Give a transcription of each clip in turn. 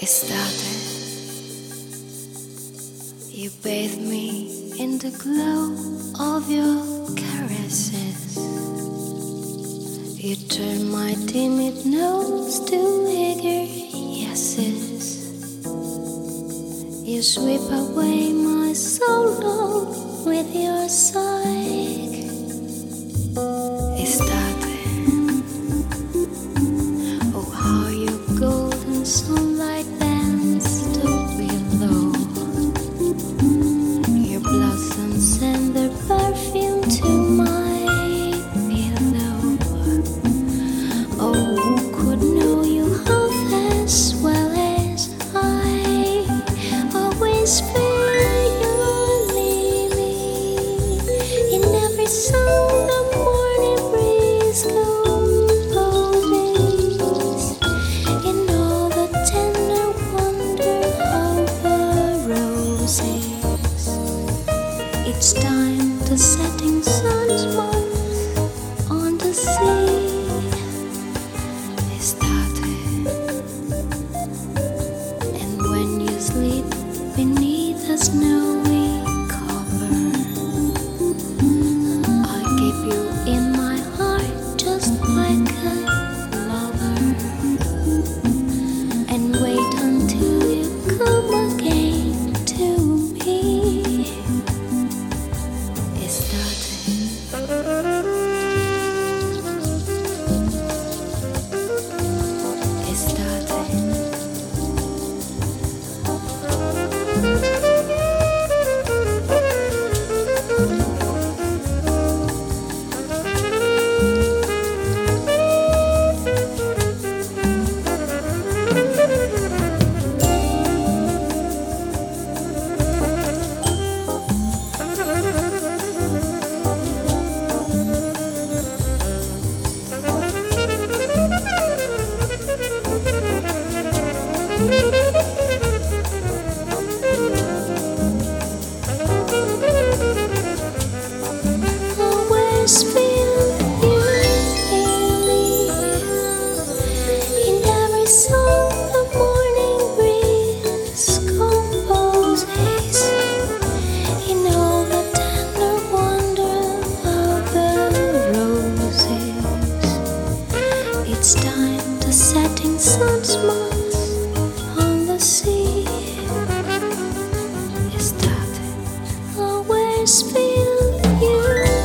Estate, you bathe me in the glow of your caresses. You turn my timid nose to eager yeses. You sweep away my sorrow with your sigh. Estate, oh how your golden sunlight bends the willow. Your blossoms send their perfume to my pillow. Oh, who could know you half as well as I? Always feel you're leaving in every song the morning breeze composes, in all the tender wonder of the roses. Each time the setting sun smiles on the sea. Estate, and when you sleep beneath a snowy cover, I keep you in my heart just like a lover, and wait until you come again to me. Estate, always feel you in every song the morning breeze composes, in all the tender wonder of the roses. It's time the setting sun smiles on the sea. Estate, always feel you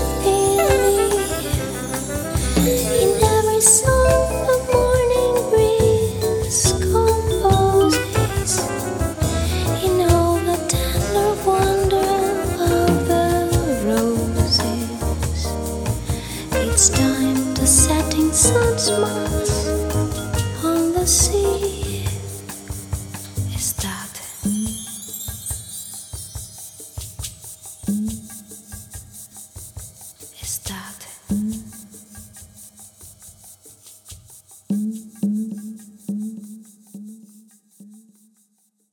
in every song the morning breeze composes, in all the tender wonder of the roses. It's time the setting sun smiles on the sea. Estate. Estate.